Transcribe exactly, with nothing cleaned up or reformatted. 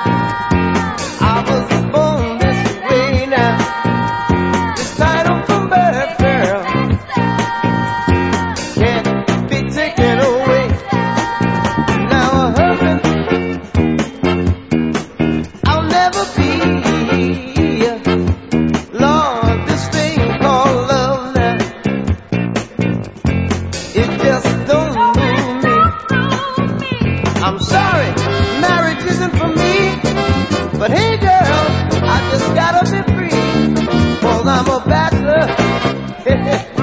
I was born this way now. This title from birth, girl, can't be taken away. Now a husband I'll never be. Lord, this thing called love now, it just don't move me. I'm sorry, marriage isn't for me, but hey girl, I just gotta be free, 'cause I'm a bachelor.